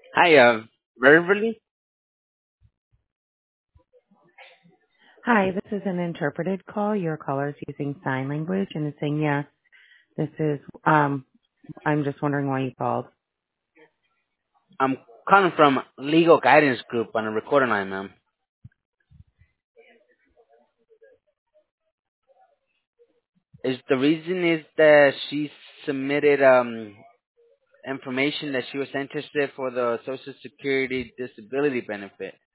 Hi, Beverly. Hi, this is an interpreted call. Your caller is using sign language and is saying yes. This is I'm just wondering why you called. I'm calling from Legal Guidance Group on a recording line, ma'am. Is the reason is that she submitted information that she was interested for the Social Security disability benefit.